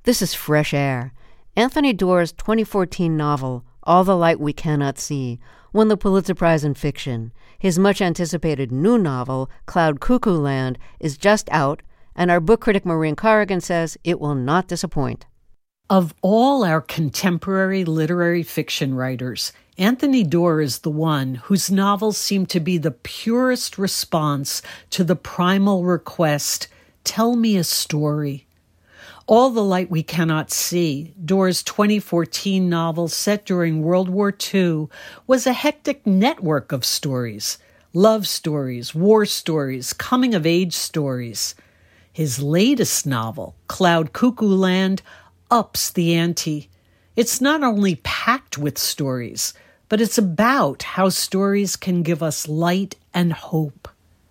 This is Fresh Air. Anthony Doerr's 2014 novel, All the Light We Cannot See, won the Pulitzer Prize in Fiction. His much-anticipated new novel, Cloud Cuckoo Land, is just out, and our book critic Maureen Corrigan says it will not disappoint. Of all our contemporary literary fiction writers, Anthony Doerr is the one whose novels seem to be the purest response to the primal request, tell me a story. All the Light We Cannot See, Doerr's 2014 novel set during World War II, was a hectic network of stories. Love stories, war stories, coming-of-age stories. His latest novel, Cloud Cuckoo Land, ups the ante. It's not only packed with stories, but it's about how stories can give us light and hope.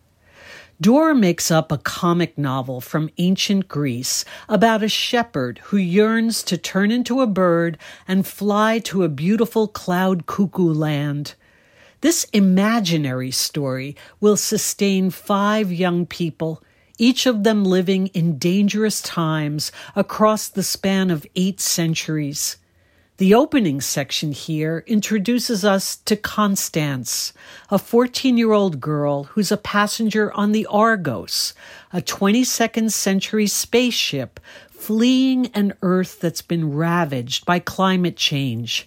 Doerr makes up a comic novel from ancient Greece about a shepherd who yearns to turn into a bird and fly to a beautiful cloud cuckoo land. This imaginary story will sustain 5 young people, each of them living in dangerous times across the span of 8 centuries. The opening section here introduces us to Constance, a 14-year-old girl who's a passenger on the Argos, a 22nd century spaceship fleeing an Earth that's been ravaged by climate change.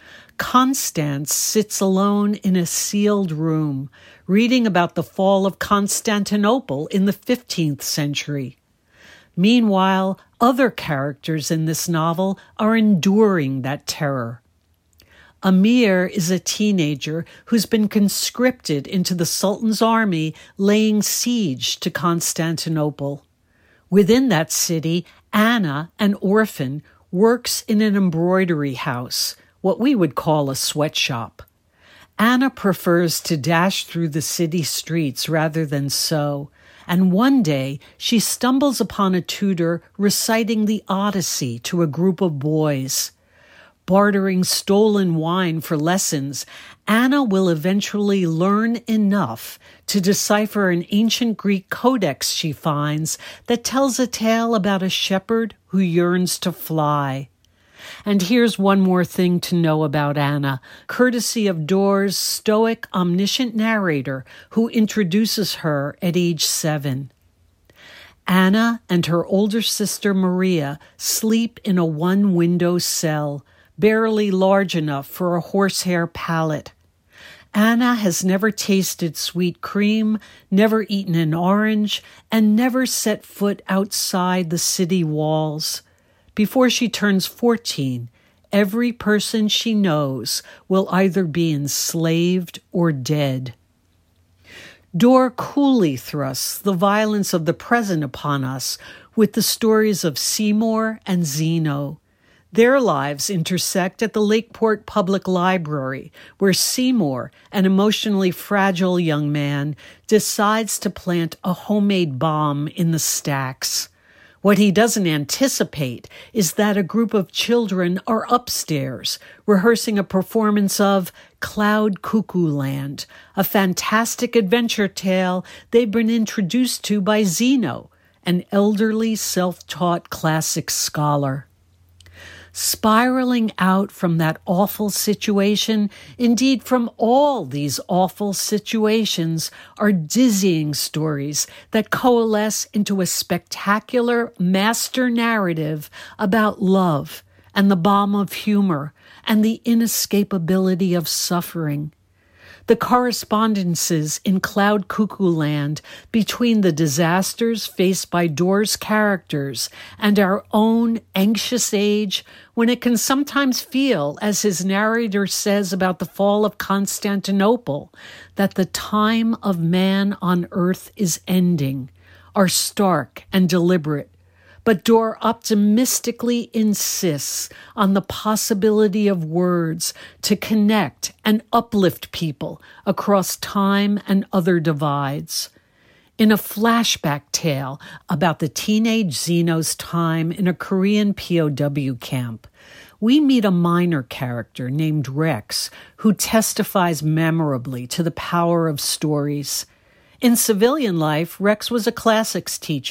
Constance sits alone in a sealed room, reading about the fall of Constantinople in the 15th century. Meanwhile, other characters in this novel are enduring that terror. Amir is a teenager who's been conscripted into the Sultan's army laying siege to Constantinople. Within that city, Anna, an orphan, works in an embroidery house, what we would call a sweatshop. Anna prefers to dash through the city streets rather than sew, and one day she stumbles upon a tutor reciting the Odyssey to a group of boys. Bartering stolen wine for lessons, Anna will eventually learn enough to decipher an ancient Greek codex she finds that tells a tale about a shepherd who yearns to fly. And here's one more thing to know about Anna, courtesy of Doerr's stoic, omniscient narrator who introduces her at age 7. Anna and her older sister Maria sleep in a one-window cell, barely large enough for a horsehair pallet. Anna has never tasted sweet cream, never eaten an orange, and never set foot outside the city walls. Before she turns 14, every person she knows will either be enslaved or dead. Doerr coolly thrusts the violence of the present upon us with the stories of Seymour and Zeno. Their lives intersect at the Lakeport Public Library, where Seymour, an emotionally fragile young man, decides to plant a homemade bomb in the stacks. What he doesn't anticipate is that a group of children are upstairs rehearsing a performance of Cloud Cuckoo Land, a fantastic adventure tale they've been introduced to by Zeno, an elderly self-taught classics scholar. Spiraling out from that awful situation, indeed from all these awful situations, are dizzying stories that coalesce into a spectacular master narrative about love and the balm of humor and the inescapability of suffering. The correspondences in Cloud Cuckoo Land between the disasters faced by Doerr's characters and our own anxious age, when it can sometimes feel, as his narrator says about the fall of Constantinople, that the time of man on earth is ending, are stark and deliberate. But Doerr optimistically insists on the possibility of words to connect and uplift people across time and other divides. In a flashback tale about the teenage Zeno's time in a Korean POW camp, we meet a minor character named Rex who testifies memorably to the power of stories. In civilian life, Rex was a classics teacher,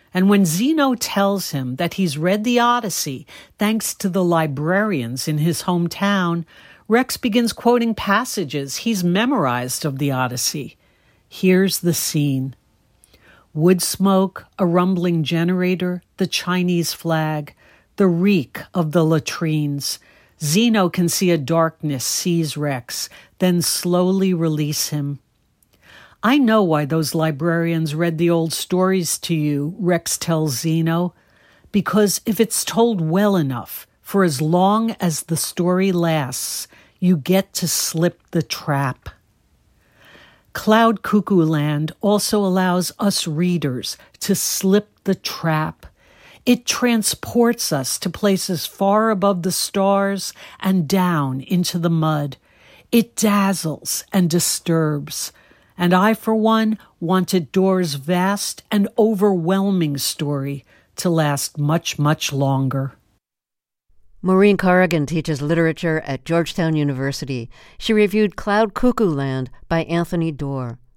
And when Zeno tells him that he's read the Odyssey thanks to the librarians in his hometown, Rex begins quoting passages he's memorized of the Odyssey. Here's the scene. Wood smoke, a rumbling generator, the Chinese flag, the reek of the latrines. Zeno can see a darkness seize Rex, then slowly release him. I know why those librarians read the old stories to you, Rex tells Zeno, because if it's told well enough, for as long as the story lasts, you get to slip the trap. Cloud Cuckoo Land also allows us readers to slip the trap. It transports us to places far above the stars and down into the mud. It dazzles and disturbs. And I, for one, wanted Doerr's vast and overwhelming story to last much, much longer. Maureen Corrigan teaches literature at Georgetown University. She reviewed Cloud Cuckoo Land by Anthony Doerr.